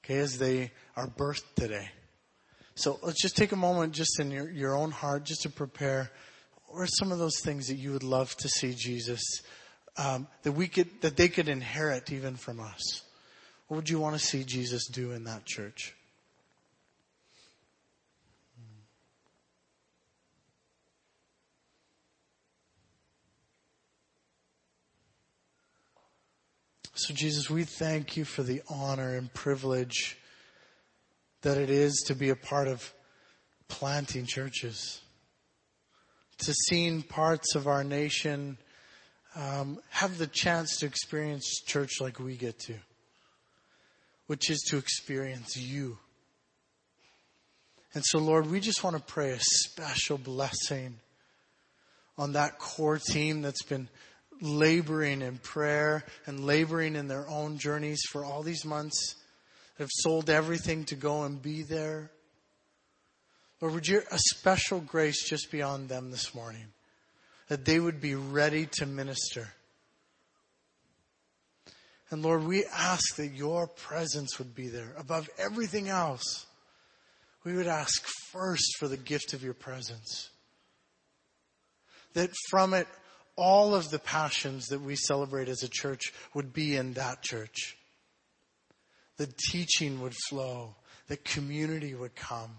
okay, as they are birthed today. So let's just take a moment just in your own heart just to prepare. What are some of those things that you would love to see Jesus, that they could inherit even from us? What would you want to see Jesus do in that church? So Jesus, we thank you for the honor and privilege that it is to be a part of planting churches. To seeing parts of our nation have the chance to experience church like we get to. Which is to experience you. And so Lord, we just want to pray a special blessing on that core team that's been laboring in prayer and laboring in their own journeys for all these months, have sold everything to go and be there. Lord, would you a special grace just be on them this morning, that they would be ready to minister. And Lord, we ask that your presence would be there above everything else. We would ask first for the gift of your presence. That from it, all of the passions that we celebrate as a church would be in that church. The teaching would flow. That community would come.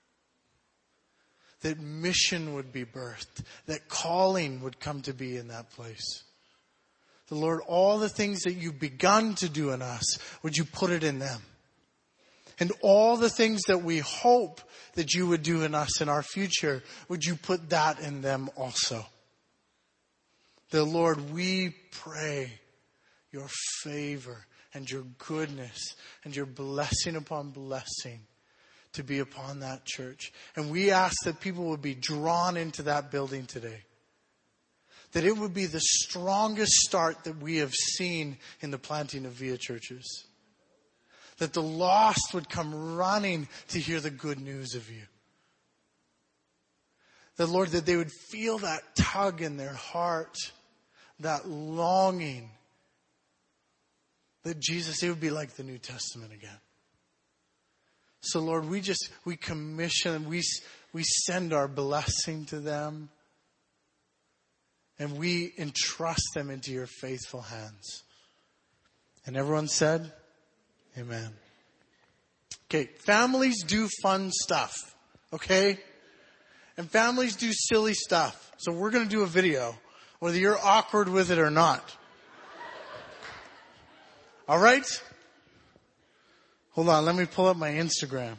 That mission would be birthed. That calling would come to be in that place. The Lord, all the things that you've begun to do in us, would you put it in them? And all the things that we hope that you would do in us in our future, would you put that in them also? The Lord, we pray your favor and your goodness and your blessing upon blessing to be upon that church. And we ask that people would be drawn into that building today. That it would be the strongest start that we have seen in the planting of Via churches. That the lost would come running to hear the good news of you. That, Lord, that they would feel that tug in their heart, that longing. That Jesus, it would be like the New Testament again. So, Lord, we commission, we send our blessing to them. And we entrust them into your faithful hands. And everyone said, amen. Okay, families do fun stuff. Okay? And families do silly stuff. So we're going to do a video, whether you're awkward with it or not. All right? Hold on, let me pull up my Instagram.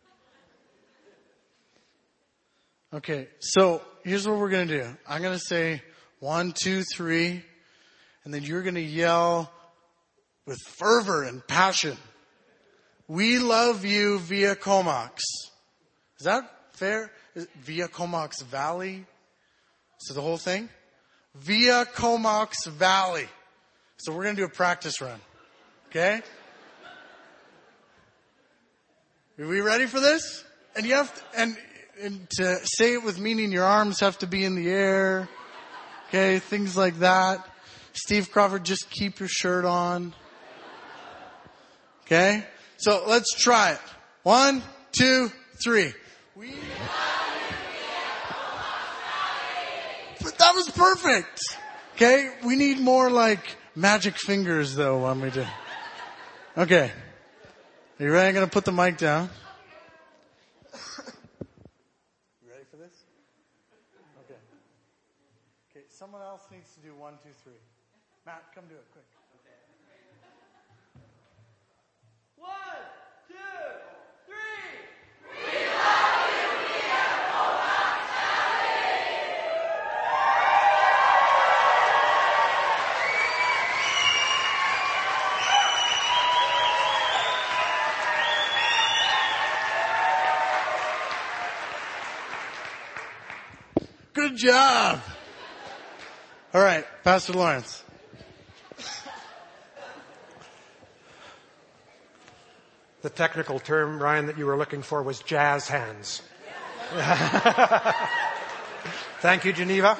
Okay, so here's what we're going to do. I'm going to say 1, 2, 3, and then you're going to yell with fervor and passion. We love you, Via Comox. Is that fair? Via Comox Valley? So the whole thing? Via Comox Valley. So we're going to do a practice run. Okay? Are we ready for this? And you have to, and to say it with meaning, your arms have to be in the air. Okay, things like that. Steve Crawford, just keep your shirt on. Okay? So let's try it. 1, 2, 3. But that was perfect. Okay? We need more like magic fingers though when we do. Okay. Are you ready? I'm going to put the mic down. You ready for this? Okay. Okay, someone else needs to do 1, 2, 3. Matt, come do it quick. 1, 2, 3. We love you, Via Comox Valley. Good job. All right, Pastor Lawrence. The technical term, Ryan, that you were looking for was jazz hands. Thank you, Geneva.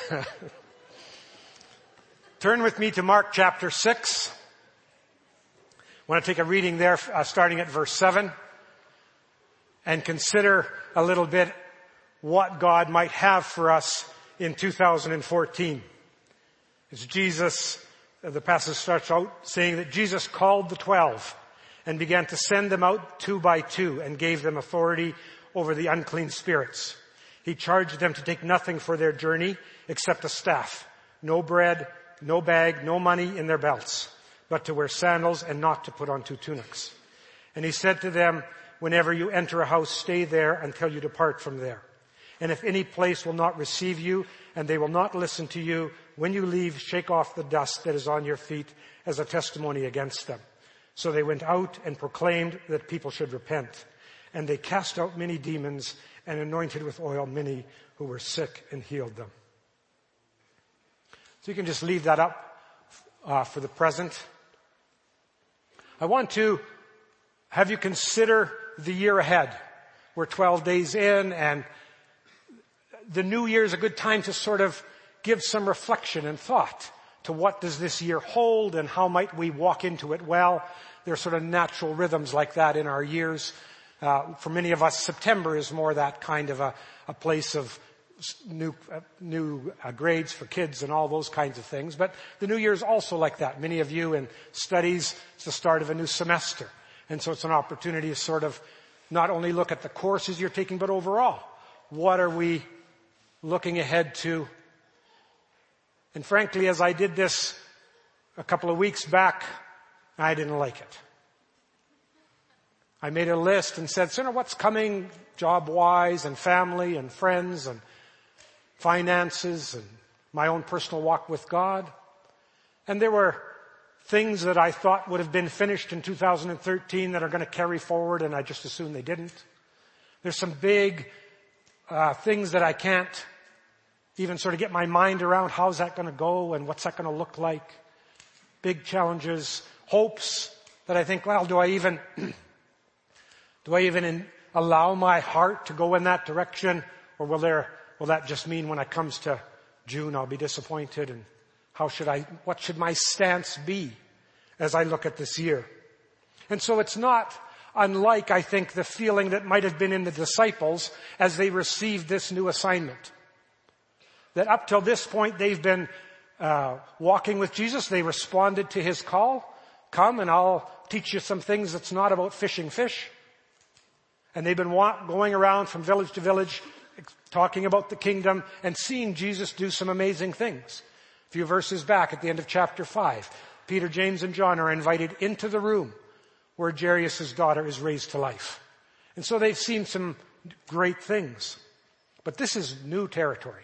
Turn with me to Mark chapter 6. want to take a reading there starting at verse 7 and consider a little bit what God might have for us in 2014. It's Jesus, the passage starts out saying that Jesus called the 12 and began to send them out 2 by 2 and gave them authority over the unclean spirits. He charged them to take nothing for their journey except a staff, no bread, no bag, no money in their belts, but to wear sandals and not to put on 2 tunics. And he said to them, whenever you enter a house, stay there until you depart from there. And if any place will not receive you and they will not listen to you, when you leave, shake off the dust that is on your feet as a testimony against them. So they went out and proclaimed that people should repent. And they cast out many demons and anointed with oil many who were sick and healed them. So you can just leave that up for the present. I want to have you consider the year ahead. We're 12 days in, and the new year is a good time to sort of give some reflection and thought to what does this year hold and how might we walk into it well. There are sort of natural rhythms like that in our years. For many of us, September is more that kind of a place of new grades for kids and all those kinds of things. But the new year is also like that. Many of you in studies, it's the start of a new semester. And so it's an opportunity to sort of not only look at the courses you're taking, but overall, what are we looking ahead to? And frankly, as I did this a couple of weeks back, I didn't like it. I made a list and said, what's coming job-wise and family and friends and finances and my own personal walk with God. And there were things that I thought would have been finished in 2013 that are going to carry forward, and I just assumed they didn't. There's some big things that I can't even sort of get my mind around. How's that going to go and what's that going to look like? Big challenges, hopes that I think, well, do I even allow my heart to go in that direction? Or will that just mean when it comes to June, I'll be disappointed? And what should my stance be as I look at this year? And so it's not unlike, I think, the feeling that might have been in the disciples as they received this new assignment. That up till this point, they've been walking with Jesus. They responded to his call. Come and I'll teach you some things that's not about fishing fish. And they've been going around from village to village, talking about the kingdom and seeing Jesus do some amazing things. A few verses back at the end of chapter 5, Peter, James, and John are invited into the room where Jairus' daughter is raised to life. And so they've seen some great things. But this is new territory.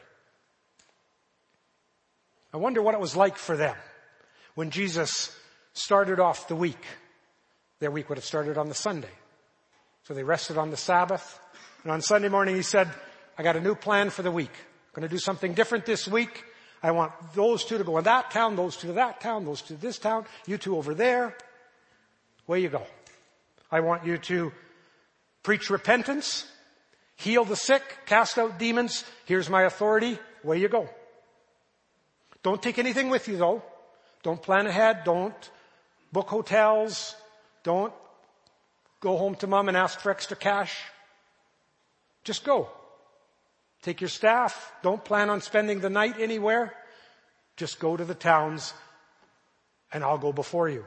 I wonder what it was like for them when Jesus started off the week. Their week would have started on the Sunday. So they rested on the Sabbath. And on Sunday morning he said, I got a new plan for the week. I'm going to do something different this week. I want those 2 to go in that town, those 2 to that town, those 2 to this town, you 2 over there. Away you go. I want you to preach repentance, heal the sick, cast out demons. Here's my authority. Away you go. Don't take anything with you though. Don't plan ahead. Don't book hotels. Don't go home to mom and ask for extra cash. Just go. Take your staff. Don't plan on spending the night anywhere. Just go to the towns and I'll go before you.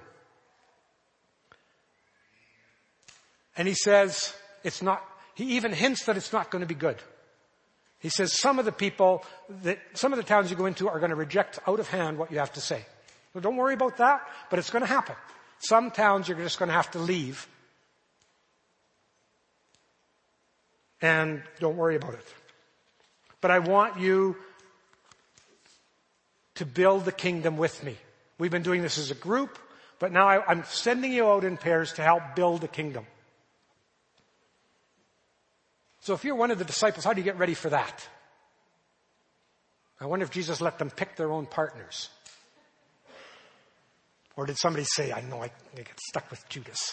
And he says he even hints that it's not going to be good. He says some of the towns you go into are going to reject out of hand what you have to say. So don't worry about that, but it's going to happen. Some towns you're just going to have to leave. And don't worry about it. But I want you to build the kingdom with me. We've been doing this as a group, but now I'm sending you out in pairs to help build the kingdom. So if you're one of the disciples, how do you get ready for that? I wonder if Jesus let them pick their own partners. Or did somebody say, I know I get stuck with Judas.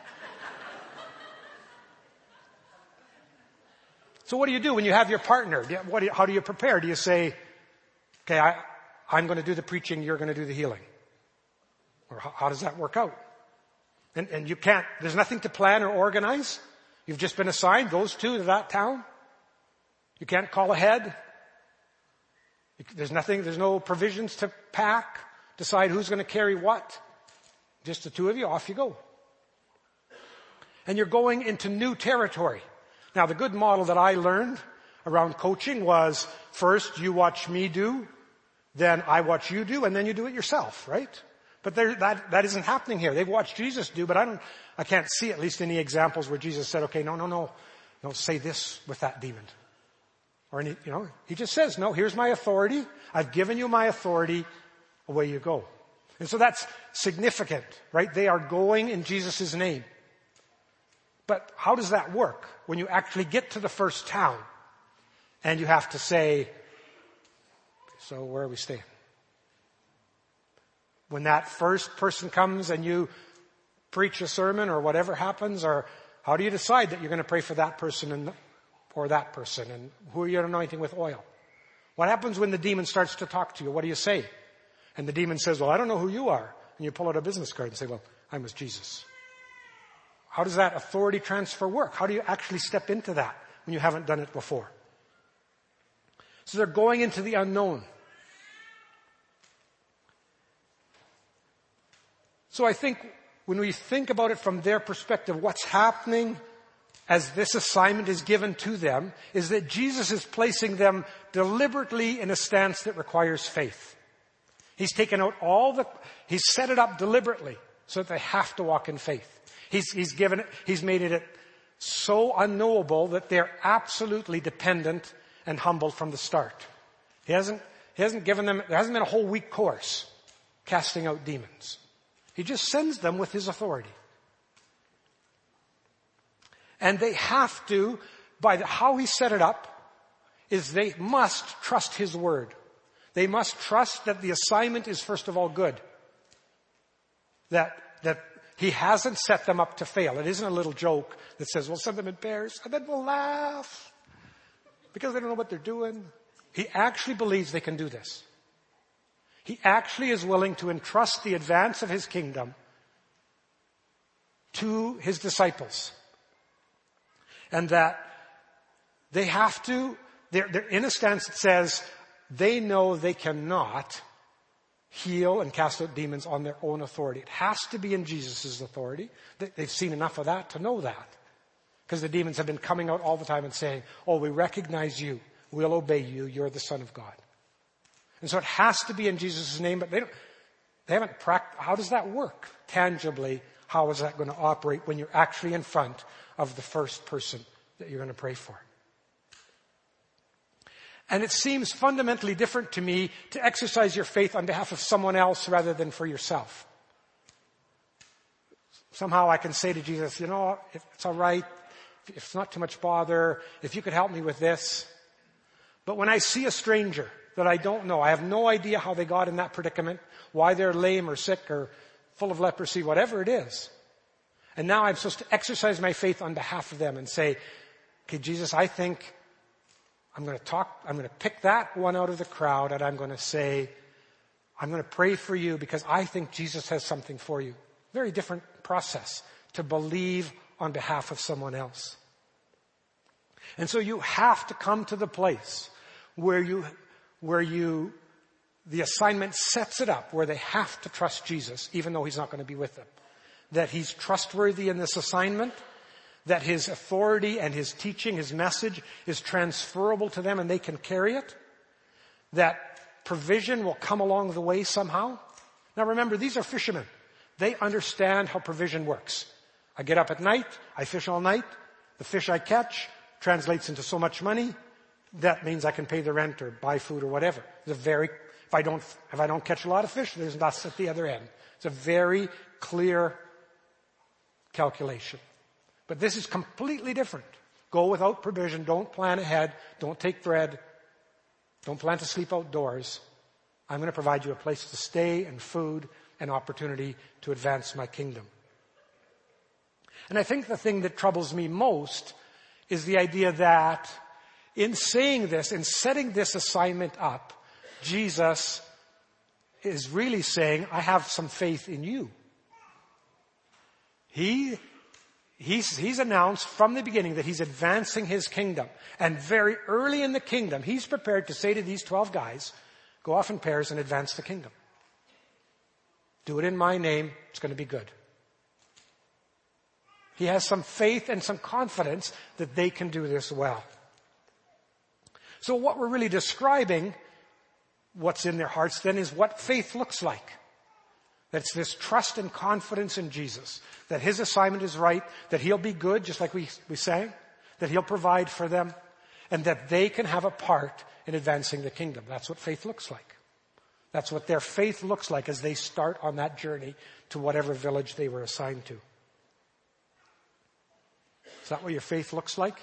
So what do you do when you have your partner? How do you prepare? Do you say, okay, I'm going to do the preaching, you're going to do the healing? Or how does that work out? And you can't, there's nothing to plan or organize. You've just been assigned those two to that town. You can't call ahead. There's no provisions to pack, decide who's going to carry what. Just the two of you, off you go. And you're going into new territory. Now, the good model that I learned around coaching was first you watch me do, then I watch you do, and then you do it yourself, right? But that isn't happening here. They've watched Jesus do, but I can't see at least any examples where Jesus said, okay, no, say this with that demon. Or he just says, no, here's my authority. I've given you my authority. Away you go. And so that's significant, right? They are going in Jesus' name. But how does that work when you actually get to the first town and you have to say, so where are we staying? When that first person comes and you preach a sermon or whatever happens, or how do you decide that you're going to pray for that person or that person, and who are you anointing with oil? What happens when the demon starts to talk to you? What do you say? And the demon says, well, I don't know who you are. And you pull out a business card and say, well, I'm with Jesus. How does that authority transfer work? How do you actually step into that when you haven't done it before? So they're going into the unknown. So I think when we think about it from their perspective, what's happening as this assignment is given to them is that Jesus is placing them deliberately in a stance that requires faith. He's taken out he's set it up deliberately so that they have to walk in faith. He's made it so unknowable that they're absolutely dependent and humbled from the start. He hasn't given them, there hasn't been a whole week course casting out demons. He just sends them with his authority. And they have to, how he set it up, is they must trust his word. They must trust that the assignment is first of all good. That he hasn't set them up to fail. It isn't a little joke that says, we'll send them in pairs and then we'll laugh because they don't know what they're doing. He actually believes they can do this. He actually is willing to entrust the advance of his kingdom to his disciples. And that they have to, they're in a stance that says they know they cannot heal and cast out demons on their own authority. It has to be in Jesus' authority. They've seen enough of that to know that. Because the demons have been coming out all the time and saying, oh, we recognize you. We'll obey you. You're the Son of God. And so it has to be in Jesus' name, but they haven't practiced. How does that work? Tangibly, how is that going to operate when you're actually in front of the first person that you're going to pray for? And it seems fundamentally different to me to exercise your faith on behalf of someone else rather than for yourself. Somehow I can say to Jesus, if it's all right, if it's not too much bother, if you could help me with this. But when I see a stranger that I don't know, I have no idea how they got in that predicament, why they're lame or sick or full of leprosy, whatever it is. And now I'm supposed to exercise my faith on behalf of them and say, okay, Jesus, I think I'm going to pick that one out of the crowd and I'm going to say, I'm going to pray for you because I think Jesus has something for you. Very different process to believe on behalf of someone else. And so you have to come to the place where the assignment sets it up, where they have to trust Jesus, even though he's not going to be with them. That he's trustworthy in this assignment, that his authority and his teaching, his message is transferable to them and they can carry it, that provision will come along the way somehow. Now remember, these are fishermen. They understand how provision works. I get up at night, I fish all night, the fish I catch translates into so much money, that means I can pay the rent or buy food or whatever. If I don't catch a lot of fish, there's lots at the other end. It's a very clear calculation. But this is completely different. Go without provision. Don't plan ahead. Don't take bread. Don't plan to sleep outdoors. I'm going to provide you a place to stay and food and opportunity to advance my kingdom. And I think the thing that troubles me most is the idea that in saying this, in setting this assignment up, Jesus is really saying, I have some faith in you. He's announced from the beginning that he's advancing his kingdom. And very early in the kingdom, he's prepared to say to these 12 guys, go off in pairs and advance the kingdom. Do it in my name. It's going to be good. He has some faith and some confidence that they can do this well. So what we're really describing, what's in their hearts then, is what faith looks like. That's this trust and confidence in Jesus, that his assignment is right, that he'll be good, just like we sang, that he'll provide for them, and that they can have a part in advancing the kingdom. That's what faith looks like. That's what their faith looks like as they start on that journey to whatever village they were assigned to. Is that what your faith looks like?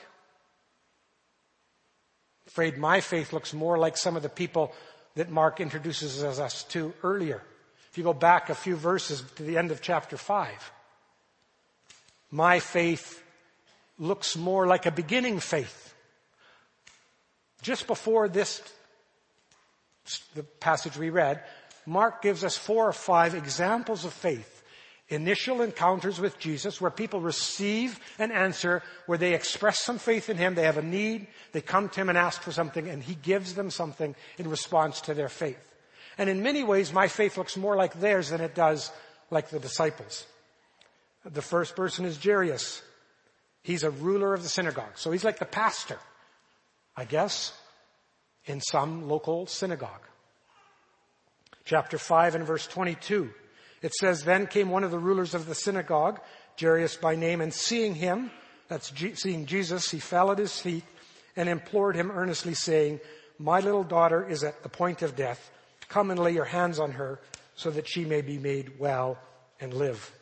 I'm afraid my faith looks more like some of the people that Mark introduces us to earlier. If you go back a few verses to the end of chapter 5, my faith looks more like a beginning faith. Just before this, the passage we read, Mark gives us 4 or 5 examples of faith. Initial encounters with Jesus where people receive an answer, where they express some faith in him, they have a need, they come to him and ask for something, and he gives them something in response to their faith. And in many ways, my faith looks more like theirs than it does like the disciples. The first person is Jairus. He's a ruler of the synagogue. So he's like the pastor, I guess, in some local synagogue. Chapter 5 and verse 22. It says, then came one of the rulers of the synagogue, Jairus by name, and seeing him, seeing Jesus, he fell at his feet and implored him earnestly, saying, my little daughter is at the point of death. Come and lay your hands on her so that she may be made well and live.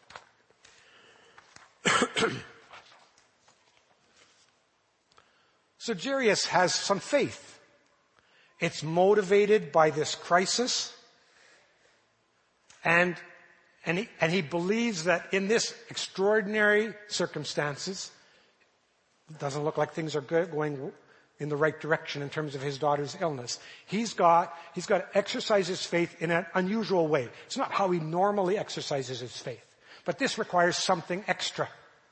So Jairus has some faith. It's motivated by this crisis. And he believes that in this extraordinary circumstances, it doesn't look like things are going in the right direction in terms of his daughter's illness. He's got to exercise his faith in an unusual way. It's not how he normally exercises his faith, but this requires something extra.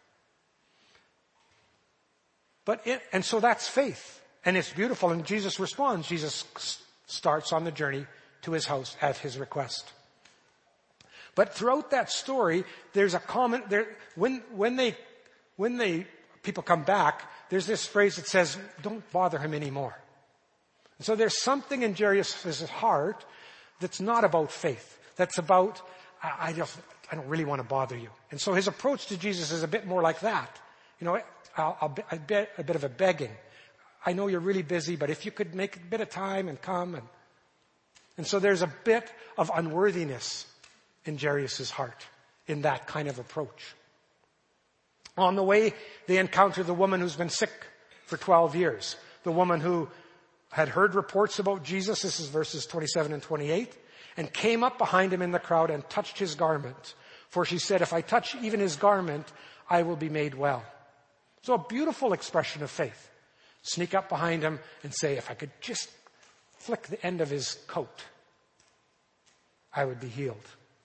And so that's faith, and it's beautiful. And Jesus responds. Jesus starts on the journey to his house at his request. But throughout that story, there's a comment there when people come back. There's this phrase that says, don't bother him anymore. And so there's something in Jairus' heart that's not about faith. That's about, I don't really want to bother you. And so his approach to Jesus is a bit more like that. You know, a bit of a begging. I know you're really busy, but if you could make a bit of time and come. And so there's a bit of unworthiness in Jairus' heart in that kind of approach. On the way, they encounter the woman who's been sick for 12 years. The woman who had heard reports about Jesus, this is verses 27 and 28, and came up behind him in the crowd and touched his garment. For she said, if I touch even his garment, I will be made well. So a beautiful expression of faith. Sneak up behind him and say, if I could just flick the end of his coat, I would be healed.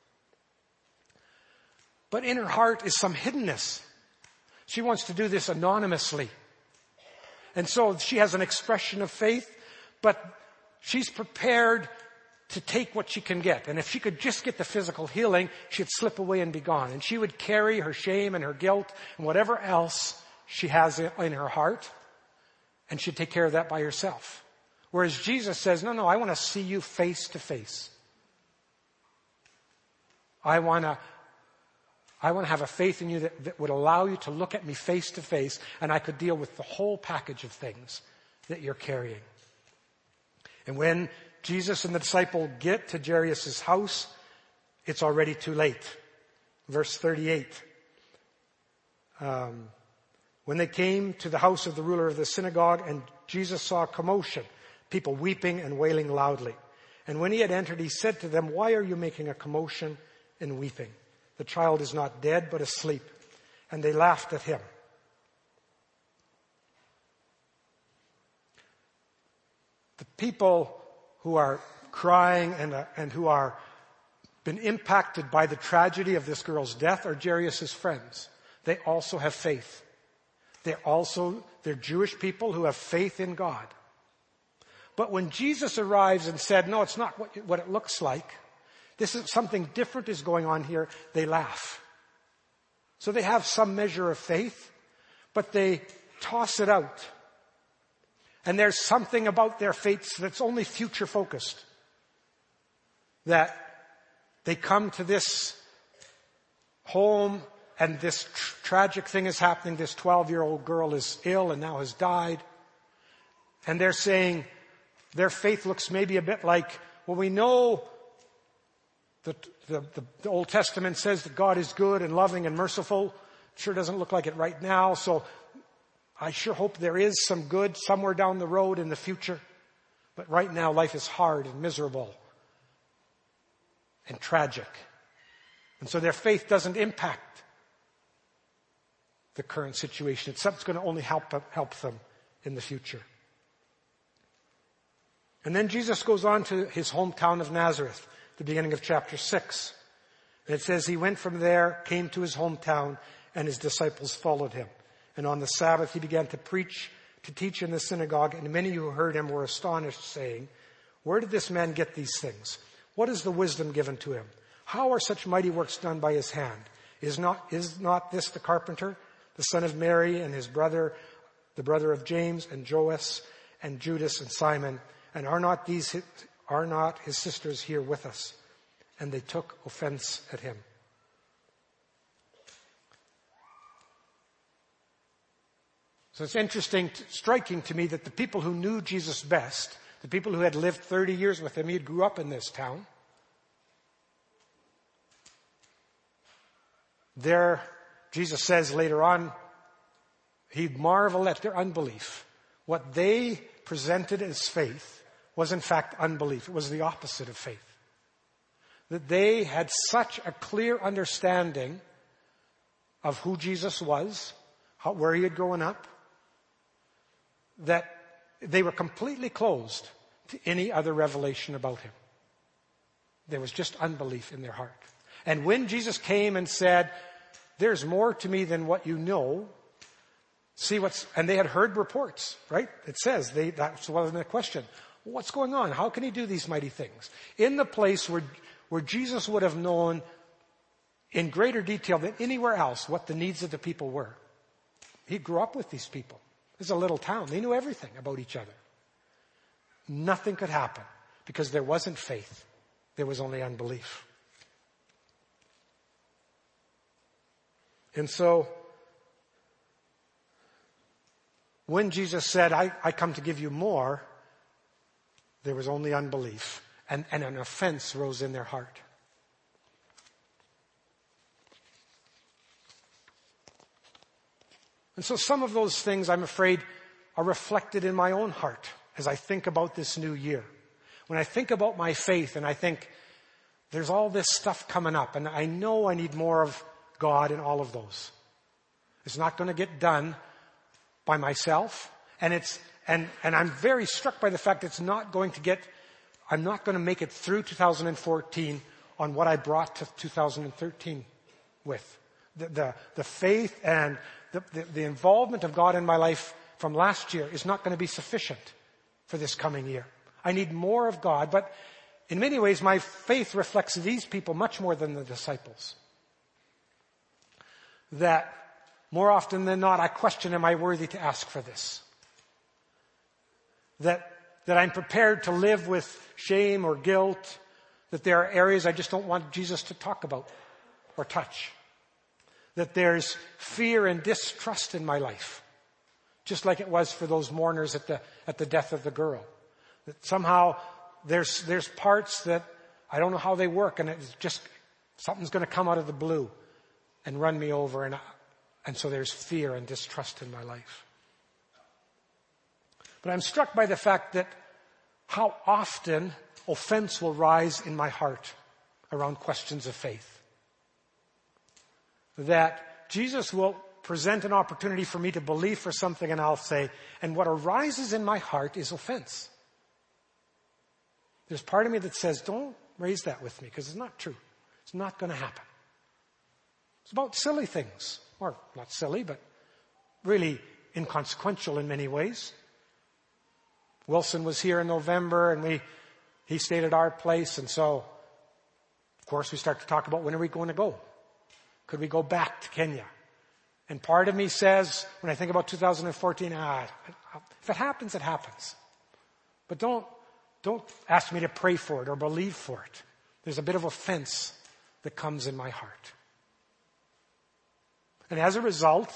But in her heart is some hiddenness. She wants to do this anonymously. And so she has an expression of faith, but she's prepared to take what she can get. And if she could just get the physical healing, she'd slip away and be gone. And she would carry her shame and her guilt and whatever else she has in her heart, and she'd take care of that by herself. Whereas Jesus says, no, I want to see you face to face. I want to have a faith in you that would allow you to look at me face to face, and I could deal with the whole package of things that you're carrying. And when Jesus and the disciple get to Jairus' house, it's already too late. Verse 38. When they came to the house of the ruler of the synagogue, and Jesus saw a commotion, people weeping and wailing loudly. And when he had entered, he said to them, why are you making a commotion and weeping? The child is not dead, but asleep. And they laughed at him. The people who are crying and who are been impacted by the tragedy of this girl's death are Jairus' friends. They also have faith. They're Jewish people who have faith in God. But when Jesus arrives and said, no, it's not what it looks like. This is something different is going on here. They laugh. So they have some measure of faith, but they toss it out. And there's something about their faith that's only future focused. That they come to this home and this tragic thing is happening. This 12-year-old girl is ill and now has died. And they're saying their faith looks maybe a bit like, well, we know that the Old Testament says that God is good and loving and merciful. Sure doesn't look like it right now. So I sure hope there is some good somewhere down the road in the future. But right now life is hard and miserable and tragic. And so their faith doesn't impact the current situation. It's something that's going to only help them in the future. And then Jesus goes on to his hometown of Nazareth, the beginning of chapter 6. And it says, he went from there, came to his hometown, and his disciples followed him. And on the Sabbath he began to teach in the synagogue, and many who heard him were astonished, saying, where did this man get these things? What is the wisdom given to him? How are such mighty works done by his hand? Is not this the carpenter, the son of Mary and his brother, the brother of James and Joas and Judas and Simon? And are not his sisters here with us? And they took offense at him. So it's interesting, striking to me that the people who knew Jesus best, the people who had lived 30 years with him, he grew up in this town. There, Jesus says later on, he'd marvel at their unbelief. What they presented as faith was in fact unbelief. It was the opposite of faith. That they had such a clear understanding of who Jesus was, where he had grown up, that they were completely closed to any other revelation about him. There was just unbelief in their heart. And when Jesus came and said, there's more to me than what you know, and they had heard reports, right? It says, that's one of the question. What's going on? How can he do these mighty things? In the place where Jesus would have known in greater detail than anywhere else what the needs of the people were. He grew up with these people. It's a little town. They knew everything about each other. Nothing could happen because there wasn't faith. There was only unbelief. And so, when Jesus said, I come to give you more, there was only unbelief. And an offense rose in their heart. And so some of those things, I'm afraid, are reflected in my own heart as I think about this new year. When I think about my faith and I think, there's all this stuff coming up and I know I need more of God in all of those. It's not going to get done by myself. And I'm very struck by the fact I'm not going to make it through 2014 on what I brought to 2013 with. The faith and the involvement of God in my life from last year is not going to be sufficient for this coming year. I need more of God, but in many ways my faith reflects these people much more than the disciples. That more often than not I question, am I worthy to ask for this? That I'm prepared to live with shame or guilt, that there are areas I just don't want Jesus to talk about or touch. That there's fear and distrust in my life, just like it was for those mourners at the death of the girl. That somehow there's parts that I don't know how they work, and it's just something's going to come out of the blue and run me over, and so there's fear and distrust in my life. But I'm struck by the fact that how often offense will rise in my heart around questions of faith. That Jesus will present an opportunity for me to believe for something and I'll say, and what arises in my heart is offense. There's part of me that says, don't raise that with me because it's not true. It's not going to happen. It's about silly things. Or not silly, but really inconsequential in many ways. Wilson was here in November and he stayed at our place, and so of course we start to talk about when are we going to go? Could we go back to Kenya? And part of me says, when I think about 2014, if it happens, it happens. But don't ask me to pray for it or believe for it. There's a bit of offense that comes in my heart. And as a result,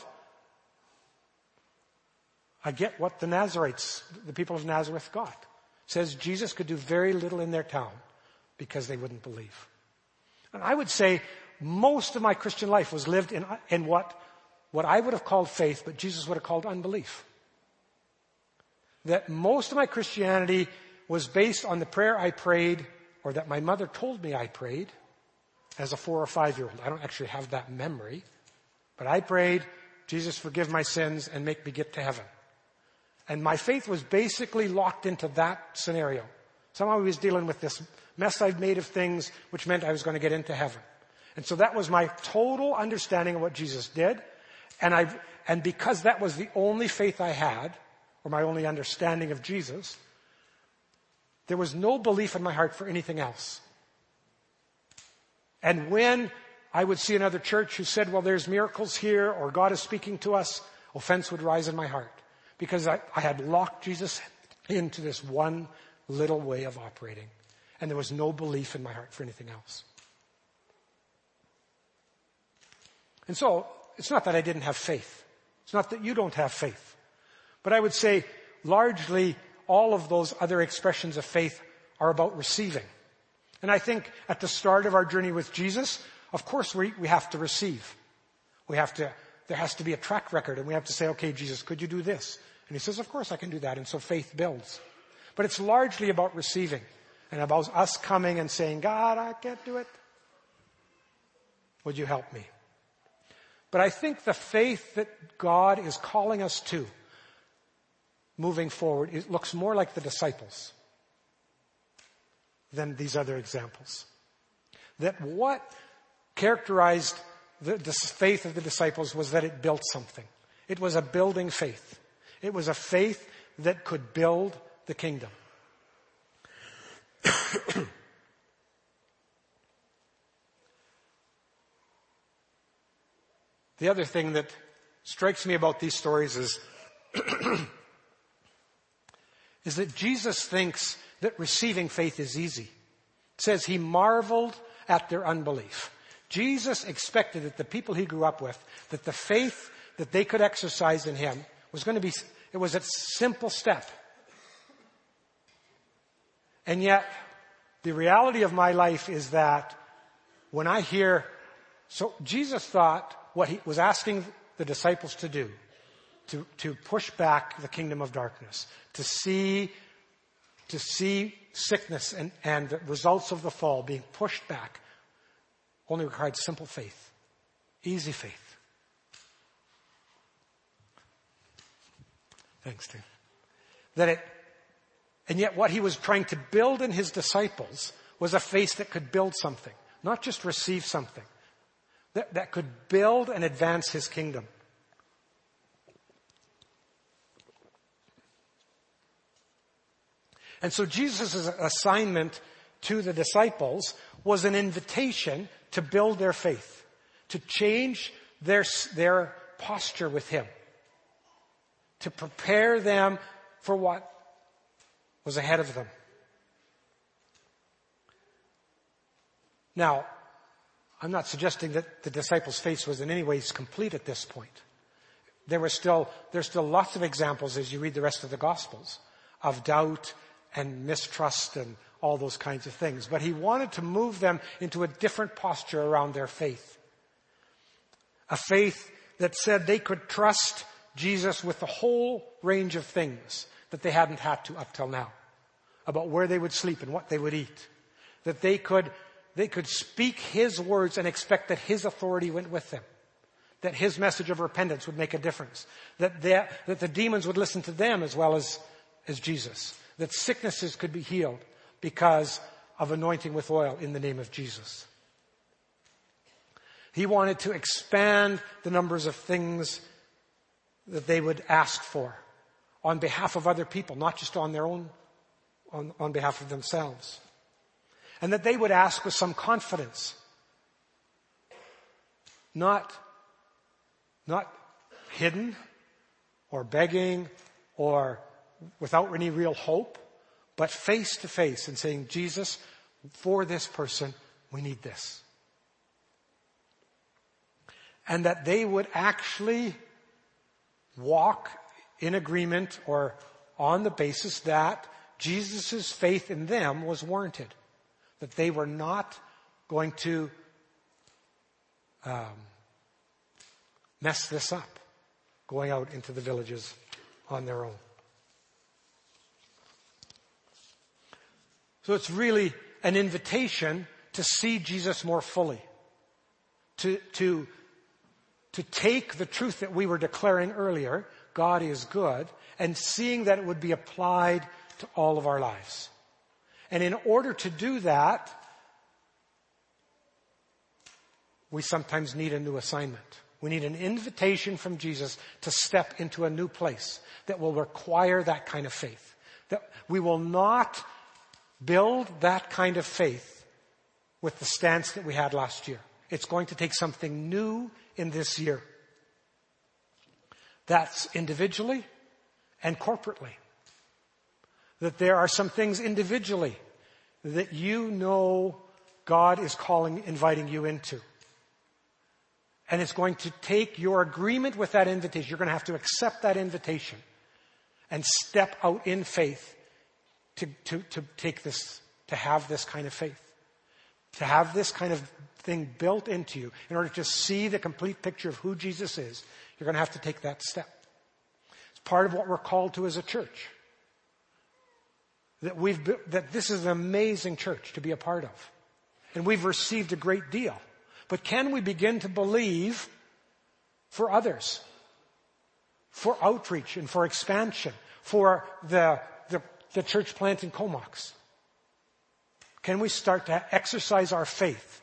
I get what the Nazarites, the people of Nazareth, got. It says Jesus could do very little in their town because they wouldn't believe. And I would say most of my Christian life was lived in what I would have called faith, but Jesus would have called unbelief. That most of my Christianity was based on the prayer I prayed, or that my mother told me I prayed as a 4 or 5-year-old. I don't actually have that memory. But I prayed, Jesus, forgive my sins and make me get to heaven. And my faith was basically locked into that scenario. Somehow I was dealing with this mess I'd made of things, which meant I was going to get into heaven. And so that was my total understanding of what Jesus did. And because that was the only faith I had, or my only understanding of Jesus, there was no belief in my heart for anything else. And when I would see another church who said, well, there's miracles here, or God is speaking to us, offense would rise in my heart. Because I had locked Jesus into this one little way of operating. And there was no belief in my heart for anything else. And so, it's not that I didn't have faith. It's not that you don't have faith. But I would say, largely, all of those other expressions of faith are about receiving. And I think at the start of our journey with Jesus, of course we have to receive. There has to be a track record, and we have to say, okay, Jesus, could you do this? And he says, of course I can do that. And so faith builds. But it's largely about receiving and about us coming and saying, God, I can't do it. Would you help me? But I think the faith that God is calling us to moving forward, it looks more like the disciples than these other examples. That what characterized the faith of the disciples was that it built something. It was a building faith. It was a faith that could build the kingdom. The other thing that strikes me about these stories is that Jesus thinks that receiving faith is easy. It says he marveled at their unbelief. Jesus expected that the people he grew up with, that the faith that they could exercise in him was going to be, it was a simple step. And yet, the reality of my life is that when I hear, so Jesus thought what he was asking the disciples to do, to push back the kingdom of darkness, to see sickness and the results of the fall being pushed back, only required simple faith, easy faith. Thanks, Tim. And yet what he was trying to build in his disciples was a faith that could build something, not just receive something, that could build and advance his kingdom. And so Jesus' assignment to the disciples was an invitation to build their faith, to change their posture with him, to prepare them for what was ahead of them. Now, I'm not suggesting that the disciples' faith was in any ways complete at this point. There's still lots of examples as you read the rest of the Gospels of doubt and mistrust and all those kinds of things. But he wanted to move them into a different posture around their faith. A faith that said they could trust Jesus with the whole range of things that they hadn't had to up till now. About where they would sleep and what they would eat. That they could speak his words and expect that his authority went with them. That his message of repentance would make a difference. That the demons would listen to them as well as Jesus. That sicknesses could be healed because of anointing with oil in the name of Jesus. He wanted to expand the numbers of things that they would ask for on behalf of other people, not just on their own, on behalf of themselves. And that they would ask with some confidence. Not hidden or begging or without any real hope, but face to face and saying, Jesus, for this person, we need this. And that they would actually walk in agreement or on the basis that Jesus' faith in them was warranted. That they were not going to mess this up, going out into the villages on their own. So it's really an invitation to see Jesus more fully, to take the truth that we were declaring earlier, God is good, and seeing that it would be applied to all of our lives. And in order to do that, we sometimes need a new assignment. We need an invitation from Jesus to step into a new place that will require that kind of faith. That we will not build that kind of faith with the stance that we had last year. It's going to take something new in this year. That's individually and corporately. That there are some things individually that you know God is inviting you into. And it's going to take your agreement with that invitation. You're going to have to accept that invitation and step out in faith to take this, to have this kind of faith. To have this kind of thing built into you in order to see the complete picture of who Jesus is. You're going to have to take that step. It's part of what we're called to as a church. That this is an amazing church to be a part of. And we've received a great deal. But can we begin to believe for others? For outreach and for expansion? For the church plant in Comox? Can we start to exercise our faith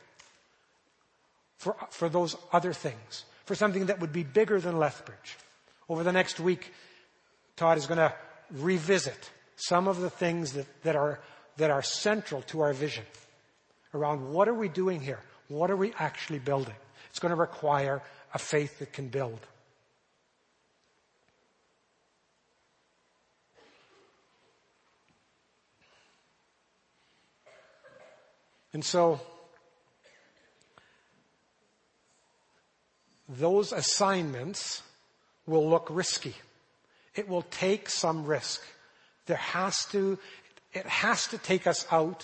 for those other things? For something that would be bigger than Lethbridge? Over the next week, Todd is going to revisit some of the things that are central to our vision around what are we doing here? What are we actually building? It's going to require a faith that can build. And so, those assignments will look risky. It will take some risk. It has to take us out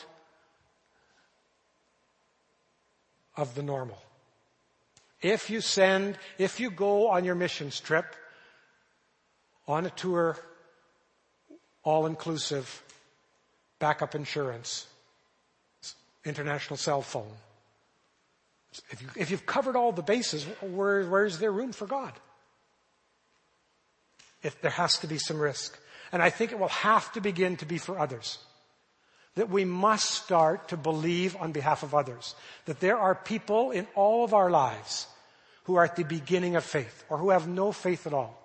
of the normal. If you go on your missions trip, on a tour, all-inclusive, backup insurance, international cell phone, if you've covered all the bases, where's there room for God? There has to be some risk. And I think it will have to begin to be for others. That we must start to believe on behalf of others. That there are people in all of our lives who are at the beginning of faith or who have no faith at all.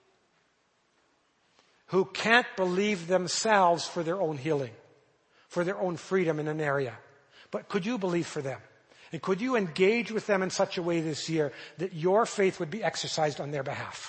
Who can't believe themselves for their own healing, for their own freedom in an area. But could you believe for them? And could you engage with them in such a way this year that your faith would be exercised on their behalf?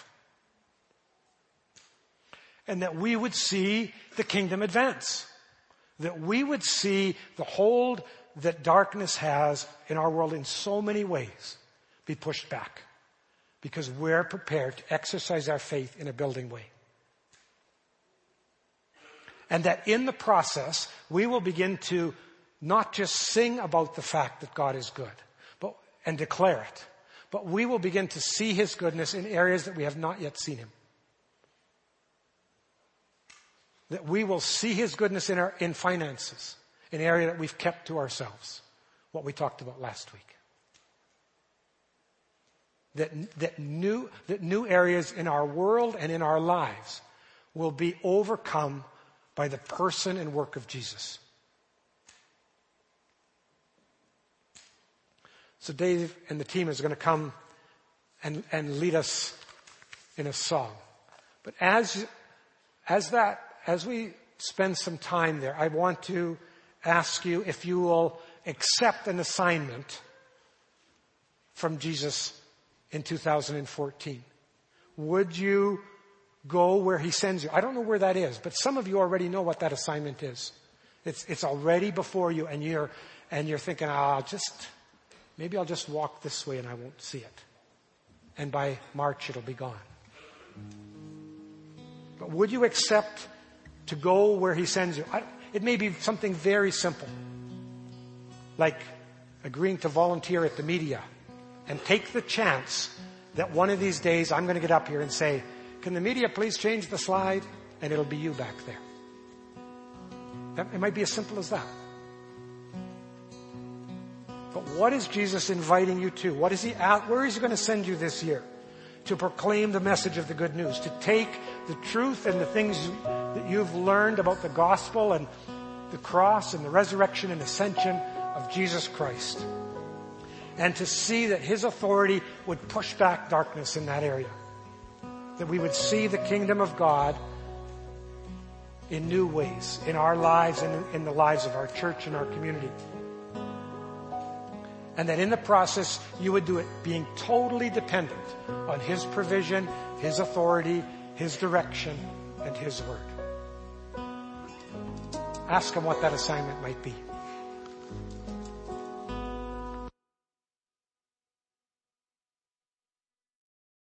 And that we would see the kingdom advance. That we would see the hold that darkness has in our world in so many ways be pushed back. Because we're prepared to exercise our faith in a building way. And that in the process, we will begin to not just sing about the fact that God is good and declare it, but we will begin to see His goodness in areas that we have not yet seen Him. That we will see His goodness in finances, an area that we've kept to ourselves, what we talked about last week. That new areas in our world and in our lives will be overcome by the person and work of Jesus. So Dave and the team is going to come and lead us in a song. But as we spend some time there, I want to ask you if you will accept an assignment from Jesus in 2014. Would you go where he sends you? I don't know where that is, but some of you already know what that assignment is. It's already before you, and you're thinking, maybe I'll just walk this way and I won't see it. And by March it'll be gone. But would you accept to go where he sends you? It may be something very simple, like agreeing to volunteer at the media and take the chance that one of these days I'm going to get up here and say, can the media please change the slide? And it'll be you back there. It might be as simple as that. But what is Jesus inviting you to? Where is he going to send you this year? To proclaim the message of the good news, to take the truth and the things that you've learned about the gospel and the cross and the resurrection and ascension of Jesus Christ, and to see that his authority would push back darkness in that area, that we would see the kingdom of God in new ways in our lives and in the lives of our church and our community. And that in the process, you would do it being totally dependent on his provision, his authority, his direction, and his word. Ask him what that assignment might be.